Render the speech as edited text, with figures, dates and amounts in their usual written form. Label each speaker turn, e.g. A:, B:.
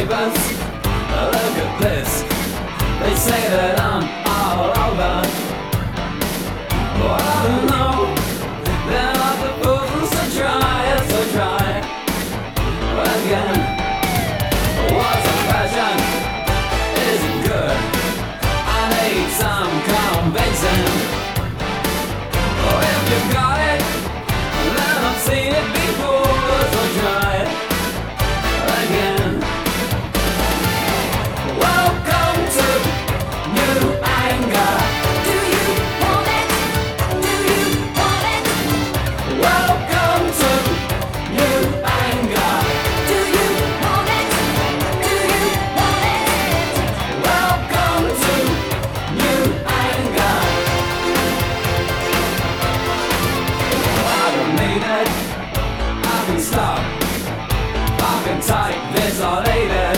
A: neighbors, look at this. They say that I'm all over. Well, I don't know. They're not the fools to try, so try again. What's a passion? Is it good? I need some convincing. Oh, if you got it, then I've seen it before, so try again. Welcome to new anger.
B: Do you want it? Do you want it?
A: Welcome to new anger.
B: Do you want it? Do you want it?
A: Welcome to new anger. I don't need it. I can stop. I can type this or leave it.